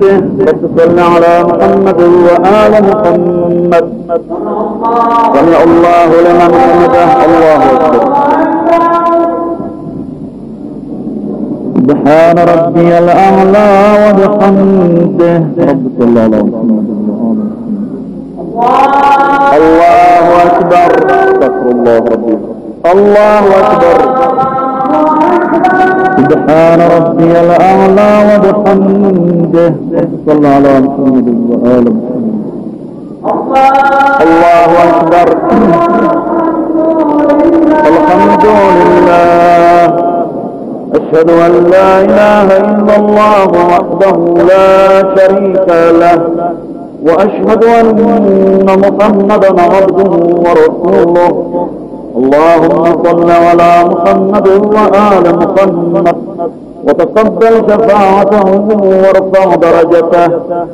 رب صل على محمد وآل محمد. سمع الله لمن حمده. الله أكبر. سبحان ربي الأعلى وبحمده. رب صل على محمد. الله أكبر. استغفر الله ربي. الله أكبر. سبحان ربي الأعلى وبحمده. صلى على محمد وآل محمد. الله أكبر. الحمد لله. أشهد أن لا إله إلا الله وحده لا شريك له، وأشهد أن محمدا عبده ورسوله. اللهم صل على محمد وآل محمد وتقبل شفاعته وارفع درجته.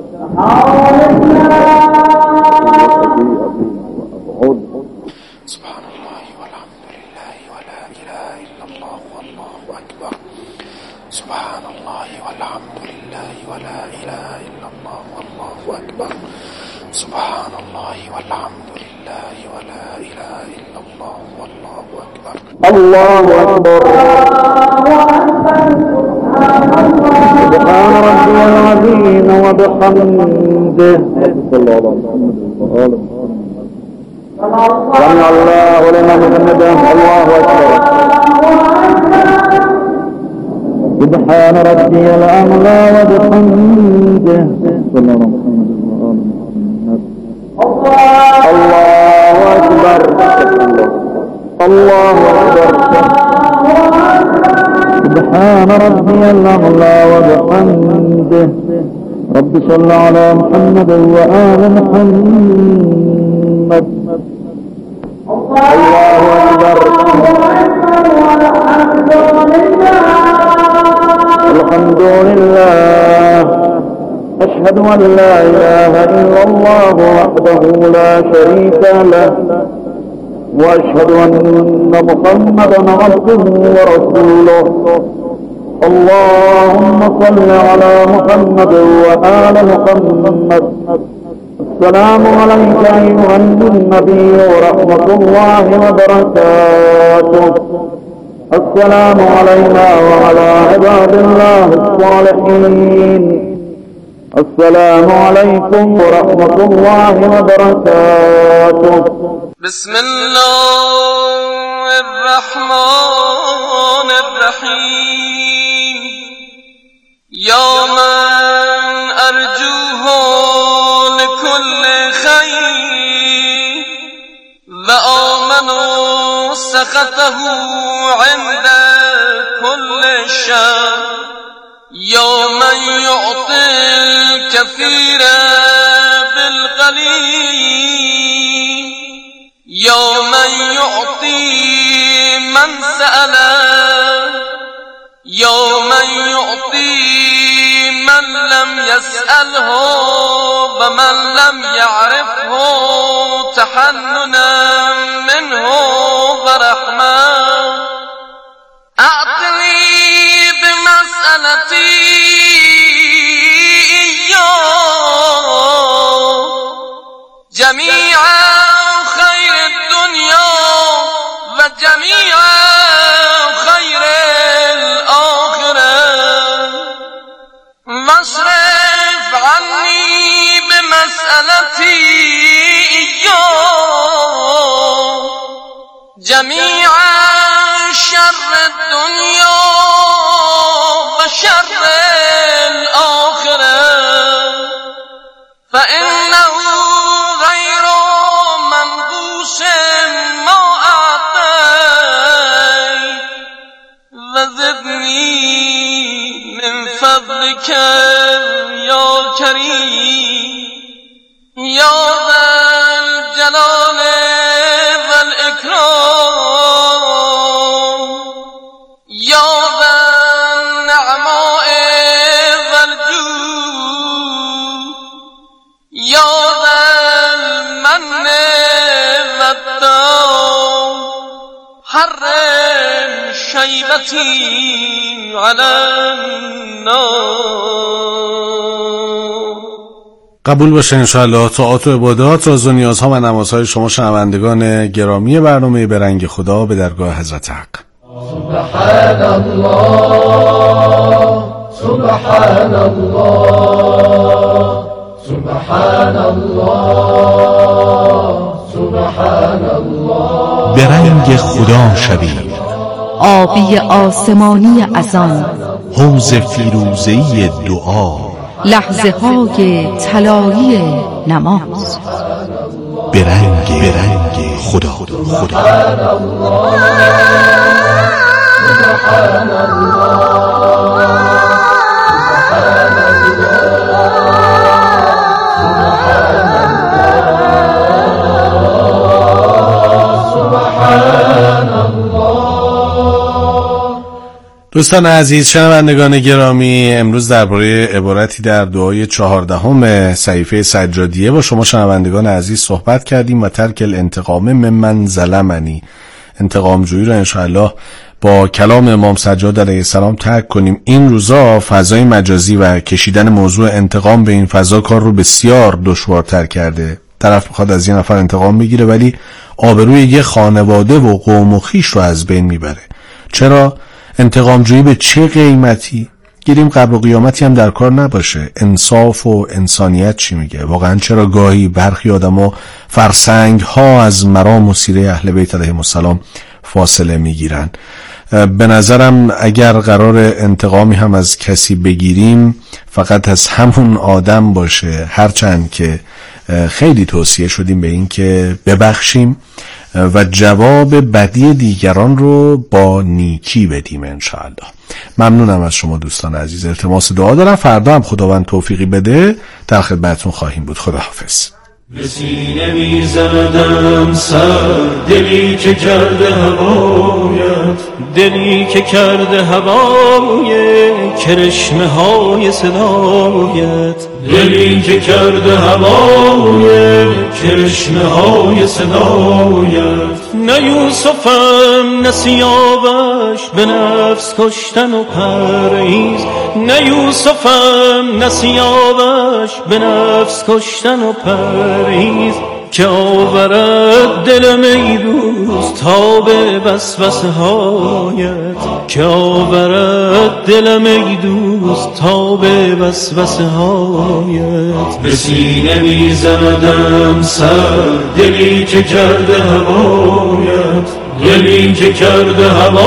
سبحان الله والحمد لله ولا إله إلا الله والله أكبر. سبحان الله والحمد لله ولا إله إلا الله والله أكبر. سبحان الله والحمد لله ولا إله إلا الله والله أكبر. الله أكبر. سبحان ربي العظيم وبحمده. صلى الله عليه وسلم. سمع الله لمن حمده. الله أكبر. سبحان ربي الأعلى وبحمده. صلى الله عليه وسلم. الله أكبر. الله أكبر. سبحان ربي الأعلى وبحمده. رب صل على محمد وآل محمد. الله أكبر. الحمد لله. أشهد أن لا إله إلا الله وحده لا شريك له، وأشهد أن محمدا عبده ورسوله. اللهم صل على محمد وآل محمد. السلام عليك أيها النبي ورحمة الله وبركاته. السلام علينا وعلى عباد الله الصالحين. السلام عليكم ورحمة الله وبركاته. بسم الله الرحمن الرحيم. يا من أرجوه لكل خير، وآمنوا سخطه عند كل شر. يا من يعطي الكثير بالقليل، يا من يعطي من سأله، يا من يعطي من لم يسأله ومن لم يعرفه تحننا منه ورحمة. أعطني بمسألتي إياه جميع خير الدنيا وجميع خير الآخرة، واصرف عني بمسألتي إياه جميع شر الدنيا وشر الآخرة، فإنه غير منقوص ما أعطيت. وزدني من فضلك يا كريم يا ذا الجلال والإكرام، يا ذا النعماء والجود، يا ذا المن والدام. حرم شيبتي على النار. قبول باشه انشاءالله. طاعات و عبادات، راز و نیازها و نمازهای شما شنوندگان گرامی برنامه به رنگ خدا به درگاه حضرت حق. سبحان الله سبحان الله سبحان الله سبحان الله. به رنگ خدا شوید، آبی آسمانی اذان، حوض فیروزه‌ای دعا، لحظه های طلایی نماز. به رنگ خدا. سبحان الله سبحان الله دوستان عزیز، شنوندگان گرامی، امروز درباره عبارتی در دعای 14 صحیفه سجادیه با شما شنوندگان عزیز صحبت کردیم و ترک الانتقام ممن ظلمنی، انتقام جویی را انشاءالله با کلام امام سجاد علیه السلام ترک کنیم. این روزا فضای مجازی و کشیدن موضوع انتقام به این فضا کار رو بسیار دشوارتر کرده. طرف میخواد از یه نفر انتقام بگیره ولی آبروی یه خانواده و قوم و خویش رو از بین میبره. چرا؟ انتقام جویی به چه قیمتی؟ گیریم قبر و قیامتی هم در کار نباشه. انصاف و انسانیت چی میگه؟ واقعا چرا گاهی برخی آدما فرسنگ ها از مرام و سیره اهل بیت علیهم السلام فاصله میگیرن؟ به نظرم اگر قرار انتقامی هم از کسی بگیریم فقط از همون آدم باشه، هرچند که خیلی توصیه شدیم به این که ببخشیم و جواب بدی دیگران رو با نیکی بدیم انشاءالله. ممنونم از شما دوستان عزیز. التماس دعا دارم، فردا هم خداوند توفیقی بده در خدمتتون خواهیم بود. خداحافظ. به سینه می زدم سر، دلی که کرده هوایت، دلی که کرده هوای کرشمه های صدایت، دلی که کرده هوای کرشمه های صدایت. نه یوسفم نه سیاوش به نفس کشتن و پرهیز، نه یوسفم نه سیاوش به نفس کشتن و پرهیز. که آورد دلم ای دوست تا به وسوسه هایت، که آورد دلم ای دوست تا به وسوسه هایت. به سینه می زدم سر، دلی که کرده هوایت، دلی که کرده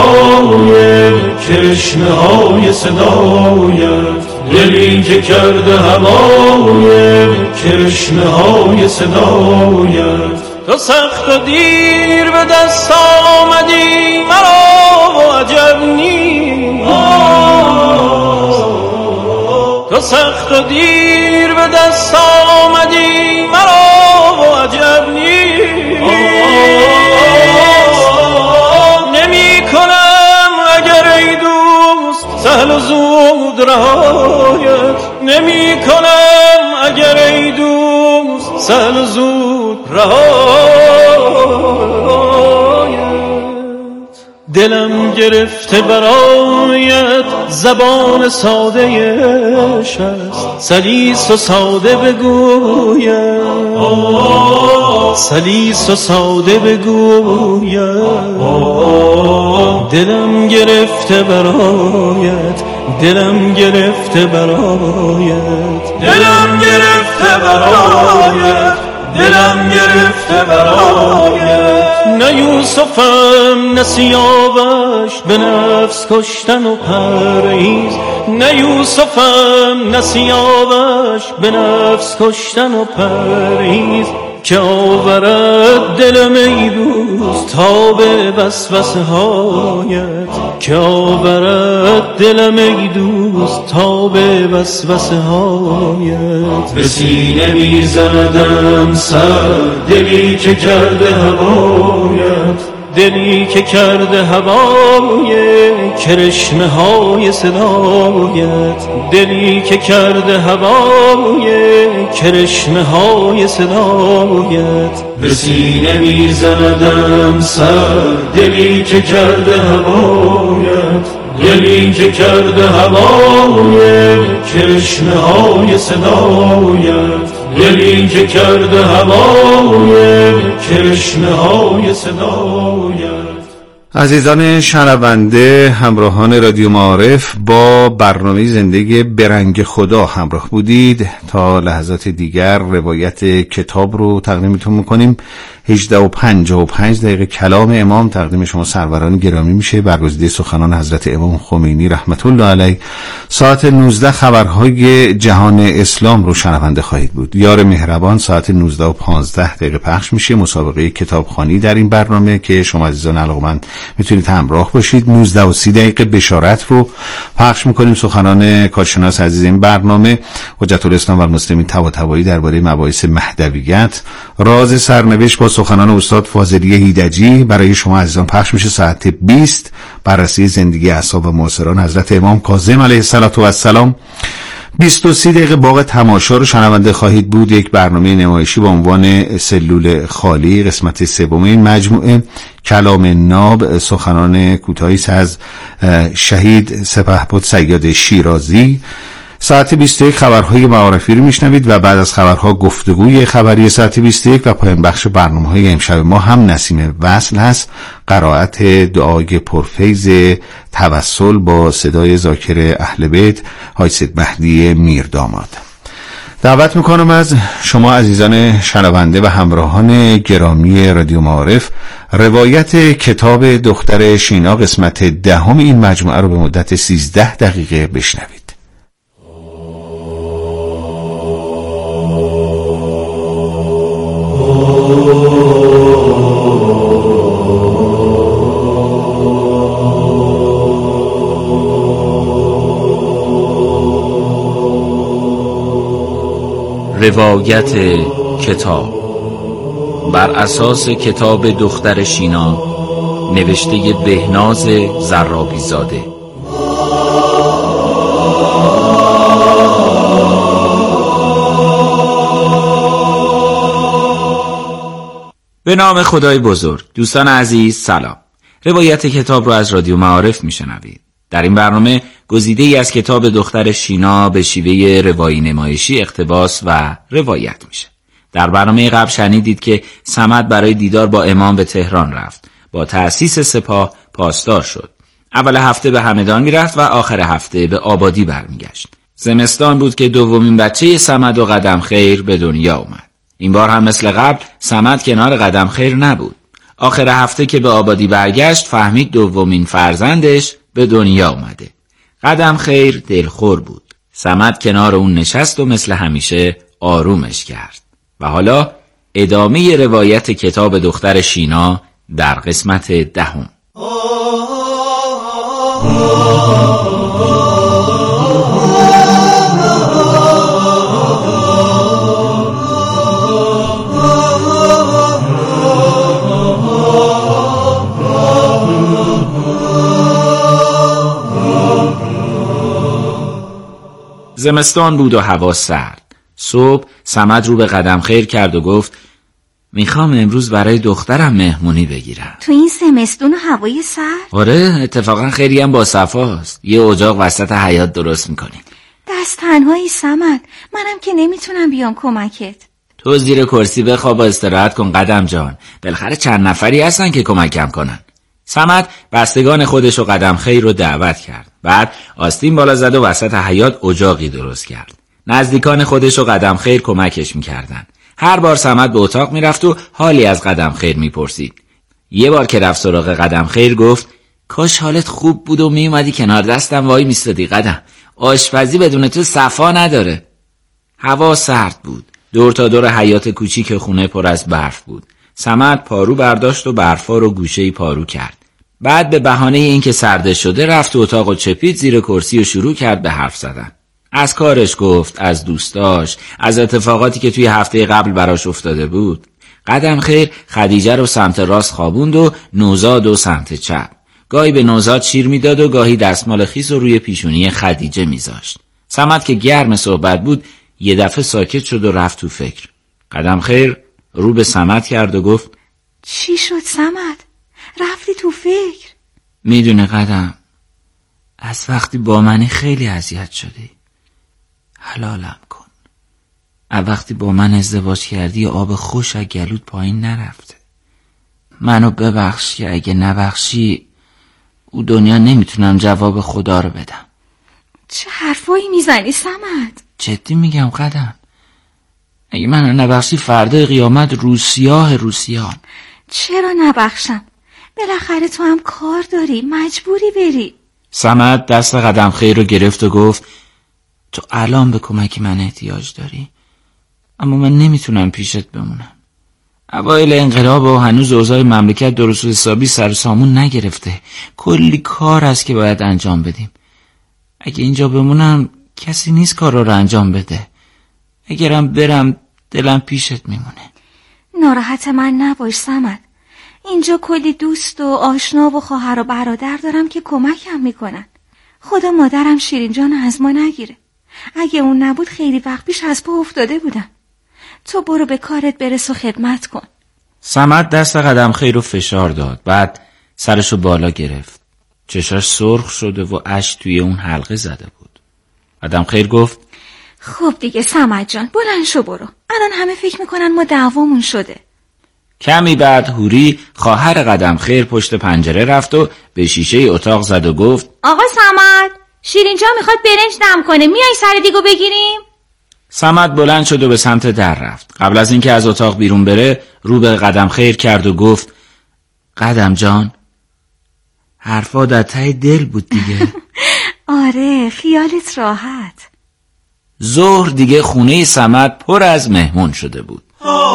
هوای کرشمه های صدایت، دلی که کرده هوای کرشمه های صدایت. تو سخت و دیر به دست آمدی مرا عجب نیست، تو سخت و دیر به دست آمدی مرا عجب نیست. نمی کنم اگر ای دوست سهل و زود رهایت، نمی کنم اگر ای دوست سهل و زود رهایت. دلم گرفته برایت زبان ساده عشق است، سلیس و ساده بگویم، سلیس و ساده بگویم. دلم گرفته برایت، دلم گرفته برایت، دلم گرفته برایت، دلم گرفته برایت. نه یوسفم نه سیاوش به نفس کشتن و پرهیز، نه یوسفم نه سیاوش به نفس کشتن و پرهیز. که آورد دلم ای دوست تا به وسوسه هایت، که آورد دلم ای دوست تا به وسوسه هایت. به سینه می زدم سر، دلی که کرده هوایت، دلی که کرده هوای کرشمه های صدایت، دلی که کرده هوای کرشمه های صدایت. به سینه می زدم سر، دلی که کرده هوایت، گلی که کرده هوای کرشمه های صدایت، گلی که کرده هوای کرشمه های صدایت. عزیزان شنونده، همراهان رادیو معارف، با برنامه زندگی برنگ خدا همراه بودید. تا لحظات دیگر روایت کتاب رو تقدیمتون میکنیم. 18:55 کلام امام تقدیم شما سروران گرامی میشه، برگزیده سخنان حضرت امام خمینی رحمت الله علیه. ساعت 19 خبرهای جهان اسلام رو شنونده خواهید بود. یار مهربان ساعت 19:15 پخش میشه. مسابقه کتابخوانی در این برنامه که شما عزیزان علاقه‌مند میتونید همراه باشید. 19:30 بشارت رو پخش میکنیم. سخنان کارشناس عزیز این برنامه حجت الاسلام و المسلمین طباطبایی درباره مباحث مهدویت. راز سرنوشت با سخنان استاد فاضلی هیدجی برای شما عزیزان پخش میشه. ساعت 20 بررسی زندگی اصحاب و معاصران حضرت امام کاظم علیه السلام. 20:30 باغ تماشا رو شنونده خواهید بود. یک برنامه نمایشی با عنوان سلول خالی، قسمت سوم این مجموعه. کلام ناب، سخنان کوتاهی از شهید سپهبد صیاد شیرازی. ساعت 21 خبرهای معارفی رو میشنوید و بعد از خبرها گفتگوی خبری ساعت 21 و پایان بخش برنامه‌های امشب ما هم نسیم وصل هست. قرائت دعای پرفیض توسل با صدای ذاکر اهل بیت حاج سید مهدی میرداماد. دعوت میکنم از شما عزیزان شنونده و همراهان گرامی رادیو معارف روایت کتاب دختر شینا قسمت 10 این مجموعه رو به مدت 13 دقیقه بشنوید. روایت کتاب بر اساس کتاب دختر شینا نوشته بهناز زرابی زاده. به نام خدای بزرگ. دوستان عزیز سلام. روایت کتاب رو از رادیو معارف میشنوید. در این برنامه گزیده‌ای از کتاب دختر شینا به شیوه روایی نمایشی اقتباس و روایت میشه. در برنامه قبل شنیدید که صمد برای دیدار با امام به تهران رفت. با تأسیس سپاه پاسدار شد. اول هفته به همدان میرفت و آخر هفته به آبادی برمیگشت. زمستان بود که دومین بچه صمد و قدم خیر به دنیا اومد. این بار هم مثل قبل صمد کنار قدم خیر نبود. آخر هفته که به آبادی برگشت فهمید دومین فرزندش به دنیا اومده. قدم خیر دلخور بود. صمد کنار اون نشست و مثل همیشه آرومش کرد. و حالا ادامه روایت کتاب دختر شینا در قسمت 10. زمستان بود و هوا سرد. صبح صمد رو به قدم خیر کرد و گفت میخوام امروز برای دخترم مهمونی بگیرم. تو این زمستون و هوای سرد؟ آره، اتفاقا خیلی هم با صفاست. یه اجاق وسط حیاط درست میکنیم. دست تنهایی صمد، منم که نمیتونم بیام کمکت. تو زیر کرسی بخواب و استراحت کن قدم جان. بالاخره چند نفری هستن که کمکم کنن. صمد بستگان خودش و قدم خیر رو دعوت کرد. بعد آستین بالا زد و وسط حیاط اجاقی درست کرد. نزدیکان خودش و قدم خیر کمکش میکردن. هر بار صمد به اتاق میرفت و حالی از قدم خیر میپرسید. یه بار که رفت سراغ قدم خیر گفت کاش حالت خوب بود و میومدی کنار دستم وای میستادی قدم. آشپزی بدون تو صفا نداره. هوا سرد بود. دور تا دور حیاط کوچیک خونه پر از برف بود. صمد پارو برداشت و برفا رو گوشه‌ای پارو کرد. بعد به بهانه اینکه سرده شده رفت تو اتاق و چپید زیر کرسی و شروع کرد به حرف زدن. از کارش گفت، از دوستاش، از اتفاقاتی که توی هفته قبل براش افتاده بود. قدم خیر خدیجه رو سمت راست خوابوند و نوزاد و سمت چپ. گاهی به نوزاد شیر میداد و گاهی دستمال خیس رو روی پیشونی خدیجه میذاشت. صمد که گرم صحبت بود یه دفعه ساکت شد و رفت تو فکر. قدم خیر رو به صمد کرد و گفت چی شد صمد؟ رفتی تو فکر؟ میدونه قدم، از وقتی با منی خیلی اذیت شدی. حلالم کن. از وقتی با من ازدواج کردی آب خوش از گلوت پایین نرفته. منو ببخش که اگه نبخشی او دنیا نمیتونم جواب خدا رو بدم. چه حرفایی میزنی صمد؟ جدی میگم قدم. اگه منو نبخشی فردا قیامت روسیاه. چرا نبخشم؟ بالاخره تو هم کار داری، مجبوری بری. صمد دست قدم خیر رو گرفت و گفت تو الان به کمک من احتیاج داری، اما من نمیتونم پیشت بمونم. اوایل انقلاب و هنوز اوضاع مملکت درست و حسابی سر و سامون نگرفته. کلی کار هست که باید انجام بدیم. اگه اینجا بمونم کسی نیست کار رو انجام بده. اگرم برم دلم پیشت میمونه. ناراحت من نباش صمد. اینجا کلی دوست و آشنا و خواهر و برادر دارم که کمکم میکنن. خدا مادرم شیرین جان از ما نگیره. اگه اون نبود خیلی وقت پیش از پا افتاده بودم. تو برو به کارت برس و خدمت کن. صمد دست قدم خیر رو فشار داد. بعد سرشو بالا گرفت. چشاش سرخ شده و اشک توی اون حلقه زده بود. قدم خیر گفت خب دیگه صمد جان بلند شو برو. الان همه فکر میکنن ما دعوامون شده. کمی بعد هوری خواهر قدم خیر پشت پنجره رفت و به شیشه اتاق زد و گفت آقا صمد، شیرین جان میخواد برنج دم کنه، میای سر دیگو بگیریم؟ صمد بلند شد و به سمت در رفت. قبل از اینکه از اتاق بیرون بره رو به قدم خیر کرد و گفت قدم جان حرفا در ته دل بود دیگه. آره خیالت راحت. ظهر دیگه خونه صمد پر از مهمون شده بود.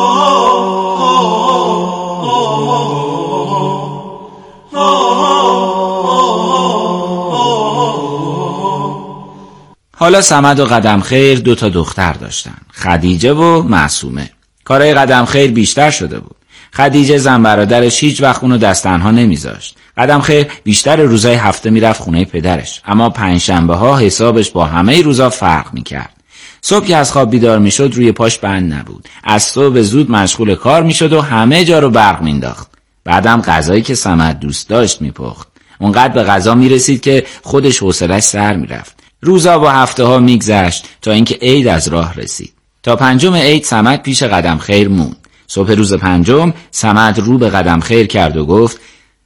حالا صمد و قدم خیر 2 دختر داشتن، خدیجه و معصومه. کارهای قدم خیر بیشتر شده بود. خدیجه زن برادرش هیچ وقت اونو دست تنها نمیذاشت. قدم خیر بیشتر روزای هفته میرفت خونه پدرش، اما پنجشنبه ها حسابش با همه روزا فرق میکرد. صبح که از خواب بیدار میشد روی پاش بند نبود. از صبح زود مشغول کار میشد و همه جا رو برق مینداخت. بعدم غذایی که صمد دوست داشت میپخت. اونقدر به غذا میرسید که خودش حوصله‌اش سر میرفت. روزا و هفته ها میگذشت تا اینکه عید از راه رسید. تا 5 عید صمد پیش قدم خیر موند. صبح روز 5 صمد رو به قدم خیر کرد و گفت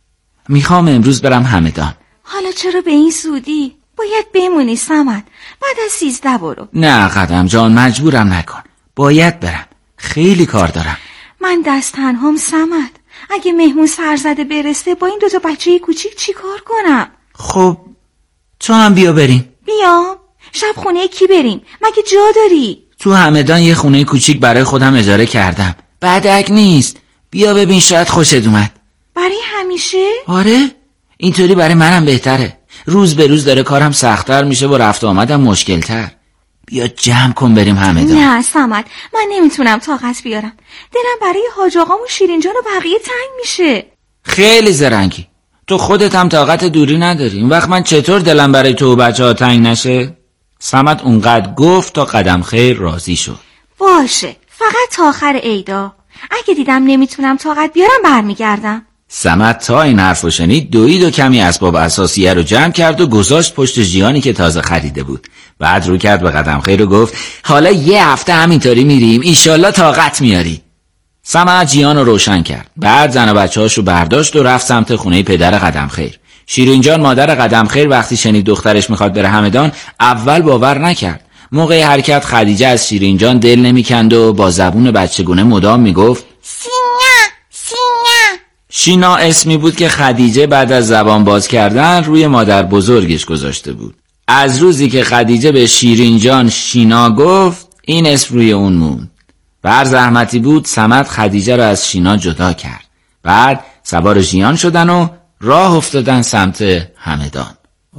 میخوام امروز برم همدان. حالا چرا به این زودی؟ باید بمونی صمد. بعد از 13 برو. نه قدم جان مجبورم نکن. باید برم. خیلی کار دارم. من دست تنهام صمد. اگه مهمون سرزده برسه با این 2 بچه کوچیک چی کار کنم؟ خب تو هم بیا بریم. بیام؟ شب خونه کی بریم؟ مگه جا داری؟ تو همدان یه خونه کوچیک برای خودم اجاره کردم. بعدک نیست. بیا ببین شاید خوشت اومد. برای همیشه؟ آره اینطوری برای منم بهتره. روز به روز داره کارم سخت‌تر میشه و رفت آمدم مشکل‌تر. بیا جمع کن بریم همدان. نه صمد من نمیتونم طاقت بیارم. دلم برای حاج آقام و شیرین جان و بقیه تنگ میشه. خیلی زرنگی. تو خودت هم طاقت دوری نداری. این وقت من چطور دلم برای تو و بچه‌ها تنگ نشه؟ صمد اونقدر گفت تا قدم خیر راضی شد. باشه فقط تا آخر عیدا. اگه دیدم نمیتونم طاقت بیارم برمیگردم. صمد تا این حرفو شنید دوید و کمی اسباب اساسیه رو جمع کرد و گذاشت پشت ژیانی که تازه خریده بود. بعد رو کرد به قدم خیر و گفت حالا یه هفته همینطوری میریم، ایشالله طاقت میاری. صمد ژیان رو روشن کرد. بعد زن و بچه‌هاشو برداشت و رفت سمت خونه پدر قدم خیر. شیرین جان مادر قدم خیر وقتی شنید دخترش میخواد بره همدان اول باور نکرد. موقع حرکت خدیجه از شیرین جان دل نمیکند و با زبون بچگونه مدام میگفت سینا. شینا اسمی بود که خدیجه بعد از زبان باز کردن روی مادر بزرگش گذاشته بود. از روزی که خدیجه به شیرین جان شینا گفت این اسم روی اون موند. بر زحمتی بود صمد خدیجه را از شینا جدا کرد. بعد سوار ژیان شدن و راه افتادن سمت همدان.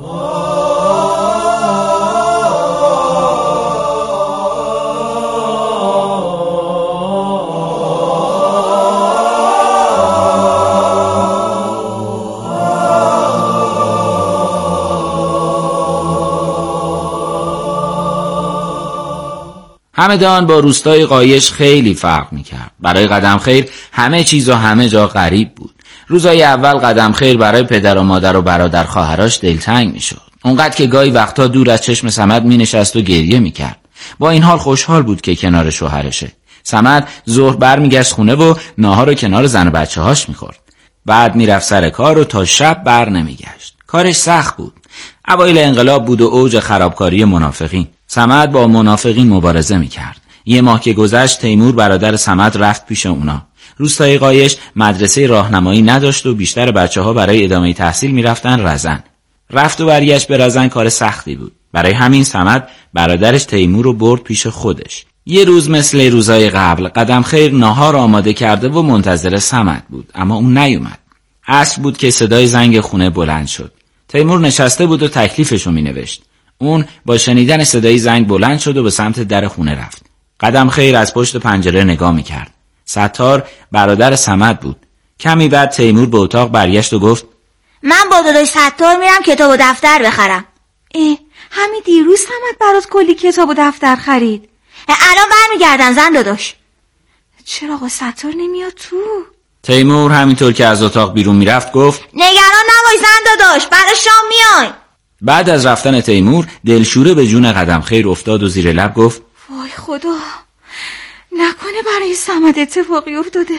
همدان با روستای قایش خیلی فرق میکرد. برای قدم خیر همه چیز و همه جا غریب بود. روزای اول قدم خیر برای پدر و مادر و برادر خواهرش دلتنگ میشد. اونقدر که گاهی وقتا دور از چشم صمد مینشست و گریه میکرد. با این حال خوشحال بود که کنار شوهرشه. صمد ظهر برمیگشت خونه و ناهار رو کنار زن و بچه‌هاش میخورد. بعد میرفت سر کار و تا شب بر نمیگشت. کارش سخت بود. اوایل انقلاب بود و اوج خرابکاری منافقین. صمد با منافقین مبارزه میکرد. 1 ماه که گذشت تیمور برادر صمد رفت پیش اونا. روستای قایش مدرسه راهنمایی نداشت و بیشتر بچه‌ها برای ادامه تحصیل میرفتن رزن. رفت و برگشت به رزن کار سختی بود. برای همین صمد برادرش تیمور رو برد پیش خودش. یه روز مثل روزای قبل قدمخیر ناهار آماده کرده و منتظر صمد بود، اما اون نیومد. عصر بود که صدای زنگ خونه بلند شد. تیمور نشسته بود و تکلیفشو مینوشت. اون با شنیدن صدای زنگ بلند شد و به سمت در خونه رفت. قدمخیر از پشت پنجره نگاه میکرد. ستار برادر صمد بود. کمی بعد تیمور به اتاق برگشت و گفت من با داداش ستار میرم کتاب و دفتر بخرم. همین دیروز صمد برات کلی کتاب و دفتر خرید. الان برمیگردم زن داداش. چرا آقا ستار نمیاد تو؟ تیمور همینطور که از اتاق بیرون میرفت گفت نگران نباش زن داداش، برای شام میای. بعد از رفتن تیمور دلشوره به جون قدمخیر افتاد و زیر لب گفت وای خدا، نکنه برای صمد اتفاقی افتاده.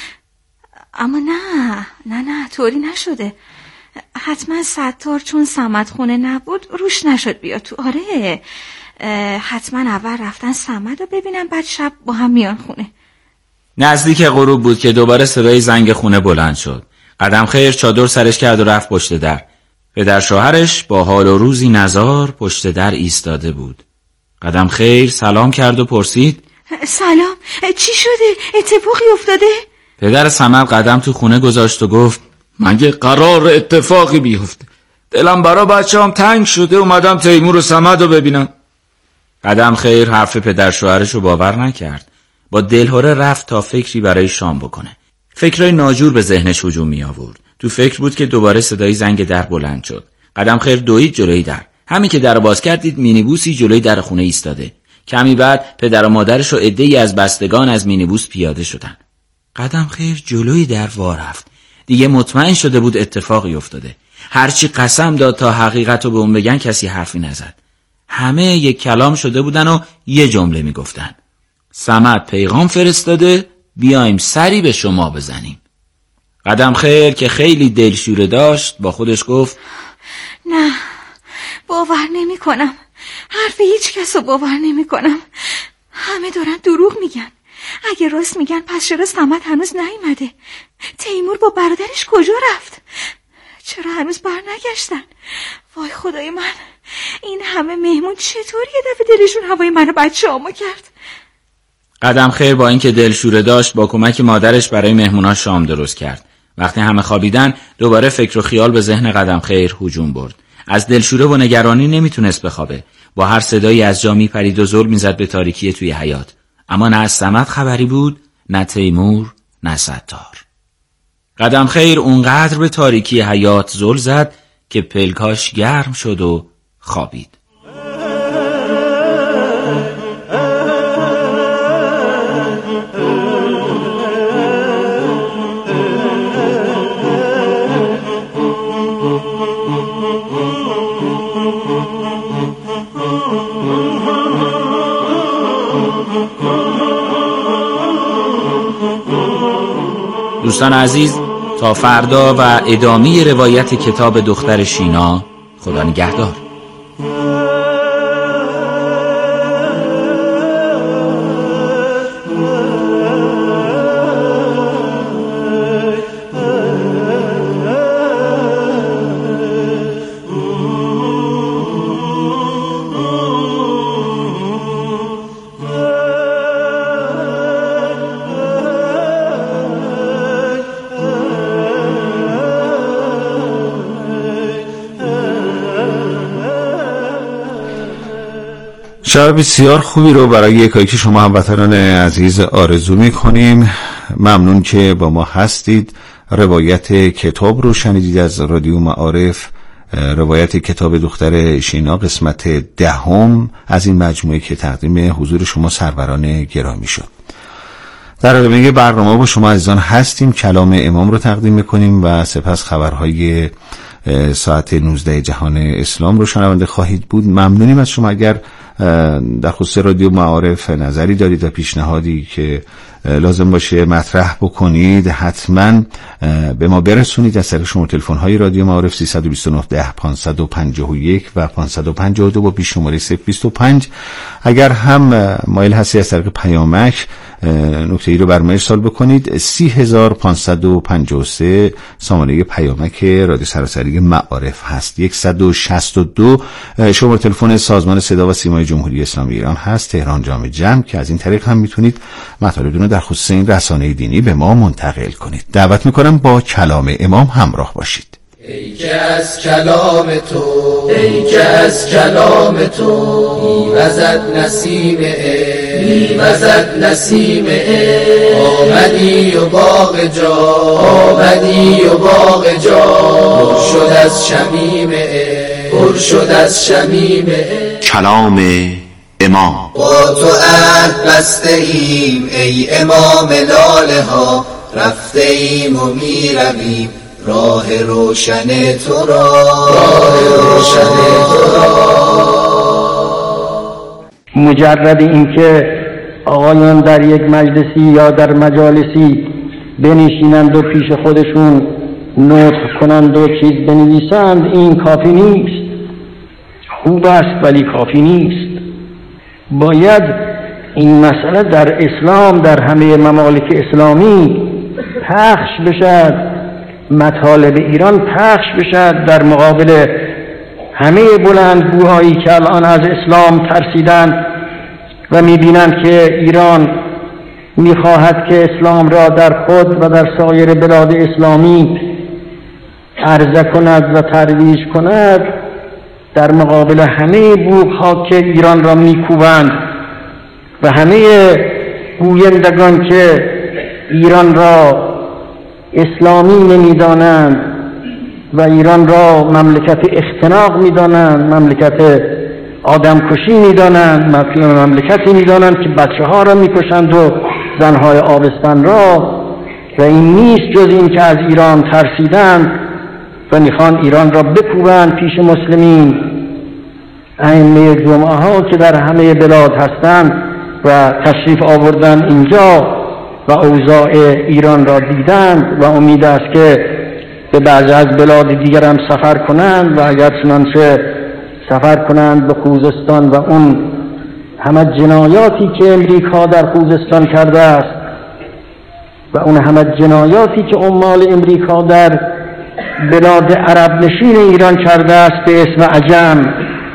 اما نه طوری نشده. حتما ستار چون صمد خونه نبود روش نشد بیاد تو. آره حتما اول رفتن صمد رو ببینن بعد شب با هم میان خونه. نزدیک غروب بود که دوباره صدای زنگ خونه بلند شد. قدمخیر چادر سرش کرد و رفت پشت در. پدر شوهرش با حال و روزی نزار پشت در ایستاده بود. قدمخیر سلام کرد و پرسید سلام، چی شده؟ اتفاقی افتاده؟ پدر صمد قدم تو خونه گذاشت و گفت مگه قرار اتفاقی بیفته؟ دلم برا بچه‌ام تنگ شده، اومدم تیمور و صمد رو ببینم. قدمخیر حرف پدر شوهرش رو باور نکرد. با دلهره رفت تا فکری برای شام بکنه. فکرای ناجور به ذهنش هجوم می آورد. تو فکر بود که دوباره صدای زنگ در بلند شد. قدمخیر دوید جلوی در. همین که در باز کرد دید مینیبوسی جلوی در خونه ایستاده. کمی بعد پدر و مادرش و عده‌ای از بستگان از مینیبوس پیاده شدن. قدمخیر جلوی در وا رفت. دیگه مطمئن شده بود اتفاقی افتاده. هرچی قسم داد تا حقیقتو به اون بگن کسی حرفی نزد. همه یک کلام شده بودن و یه جمله میگفتن. صمد پیغام فرستاده بیایم سری به شما بزنیم. قدمخیر که خیلی دلشوره داشت با خودش گفت نه باور نمی کنم. حرف هیچ کس رو باور نمی کنم. همه دارن دروغ میگن. اگه راست میگن پس چرا صمد هنوز نیومده؟ تیمور با برادرش کجا رفت؟ چرا هنوز بر نگشتن؟ وای خدای من، این همه مهمون چطور یه دفعه دلشون هوای من و بچه‌امو کرد؟ قدمخیر با اینکه دلشوره داشت با کمک مادرش برای مهمونا شام درست کرد. وقتی همه خوابیدن دوباره فکر و خیال به ذهن قدمخیر هجوم برد. از دلشوره و نگرانی نمیتونست بخوابه. با هر صدایی از جا میپرید و زل میزد به تاریکی توی حیاط. اما نه از صمد خبری بود، نه تیمور، نه ستار. قدمخیر اونقدر به تاریکی حیاط زل زد که پلکاش گرم شد و خوابید. دوستان عزیز، تا فردا و ادامه روایت کتاب دختر شینا. خدا نگهدار. شب بسیار خوبی رو برای یکایک شما هموطنان عزیز آرزو می‌کنیم. ممنون که با ما هستید. روایت کتاب رو شنیدید از رادیو معارف. روایت کتاب دختر شینا قسمت 10 از این مجموعه که تقدیم حضور شما سروران گرامی شد. در ادامه برنامه با شما عزیزان هستیم. کلام امام رو تقدیم می‌کنیم و سپس خبرهای ساعت 19 جهان اسلام رو شنونده خواهید بود. ممنونیم از شما. اگر در خصوص رادیو معارف نظری دارید و پیشنهادی که لازم باشه مطرح بکنید، حتما به ما برسونید از طریق شماره تلفن های رادیو معارف 329 10 551 و 552 با پیش شماره 025. اگر هم مایل هستی از طریق پیامک نکته ای رو بر ما ارسال بکنید، 30553 سامانه پیامک رادیو سراسری معارف هست. 162 شماره تلفن سازمان صدا و سیمای جمهوری اسلامی ایران هست، تهران جام جم، که از این طریق هم میتونید مطالبتون رو در خصوص این رسانه دینی به ما منتقل کنید. دعوت میکنم با کلام امام همراه باشید. ای که از کلام تو، ای که از کلام تو میوزد نسیم میوزد نسیم آمدی و باغ جا، آمدی و باغ جا پر شد از شمیم پر شد از شمیم کلام امام. با تو عهد بسته ایم ای امام لاله ها، رفته ایم و میرویم راه روشن تو را، راه روشن تو را. مجرد اینکه آقایان در یک مجلسی یا در مجالسی بنشینند و پیش خودشون نطق کنند و چیز بنویسند این کافی نیست. خوب است ولی کافی نیست. باید این مسئله در اسلام در همه ممالک اسلامی پخش بشد، مطالب ایران پخش بشد در مقابل همه بلندگوهایی که الان از اسلام ترسیدند و میبینند که ایران میخواهد که اسلام را در خود و در سایر بلاد اسلامی عرضه کند و ترویج کند. در مقابل همه بوقها که ایران را میکوبند و همه گویندگان که ایران را اسلامی نمیدانند و ایران را مملکت اختناق میدانند، مملکت آدمکشی میدانند، مملکتی میدانند که بچه ها را میکشند و زنهای آبستن را، و این نیست جز این که از ایران ترسیدند و میخوان ایران را بکوبند پیش مسلمین. ائمه جمعه ها که در همه بلاد هستند و تشریف آوردن اینجا و اوضاع ایران را دیدند و امید است که به بعضی از بلاد دیگر هم سفر کنند و اگر چنانچه سفر کنند به خوزستان و اون همه جنایاتی که امریکا در خوزستان کرده است و اون همه جنایاتی که عمال امریکا در بلاد عرب نشین ایران کرده است به اسم عجم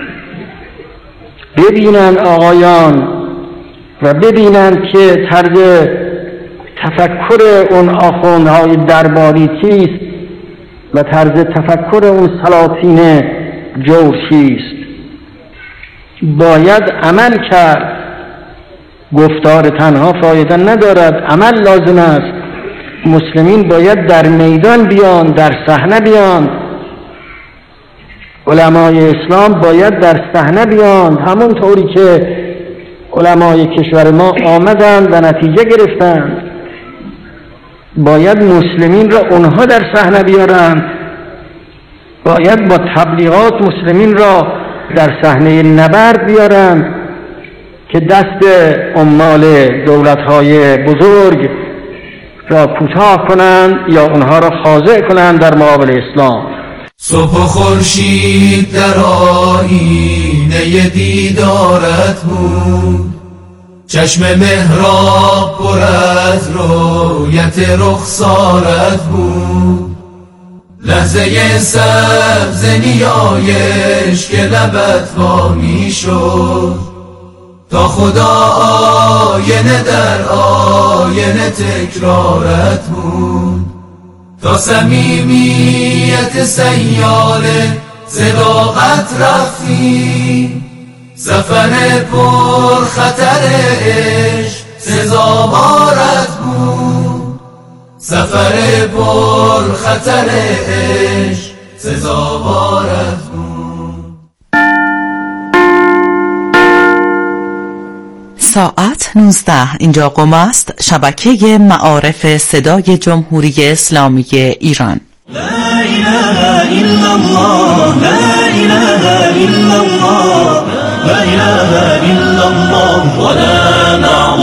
ببینند آقایان و ببینند که طرز تفکر اون آخوندهای درباری چیست و طرز تفکر اون سلاطین جور چیست. باید عمل کرد. گفتار تنها فایده ندارد، عمل لازم است. مسلمین باید در میدان بیان، در صحنه بیان. علمای اسلام باید در صحنه بیان، همون طوری که علمای کشور ما آمدند و نتیجه گرفتند. باید مسلمین را اونها در صحنه بیارند. باید با تبلیغات مسلمین را در صحنه نبرد بیارند که دست عمال دولت‌های بزرگ را کوتاه کنند یا اونها را خاضع کنند در مقابل اسلام. صبح و خورشید در آینه دیدارت بود، چشم محراب پر از رویت رخسارت بود، لحظه سبز نیایش که لبت وا می شد، تا خدا آینه در آینه تکرارت بود، تا صمیمیت سیاله صداقت رفتی، سفر پر خطر عشق سزاوارت بود، سفر پر خطر عشق سزاوارت بود. ساعت 19 اینجا قم است، شبکه معارف صدای جمهوری اسلامی ایران. لا إله إلا الله لا إله إلا الله لا إله إلا الله ولا نعبد